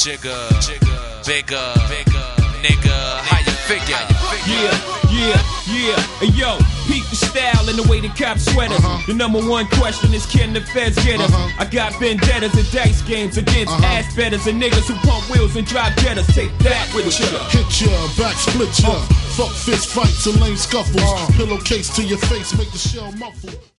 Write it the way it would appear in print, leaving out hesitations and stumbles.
Jigga, bigger, nigga, how you figure? Yeah. Hey yo, peep the style and the way the cops sweat us. The number one question is, can the feds get us? I got vendettas and dice games against ass betters and niggas who pump wheels and drive jettas. Take that with ya. Hit ya, back split ya. Fuck fist fights and lame scuffles. Pillowcase to your face, make the shell muffle.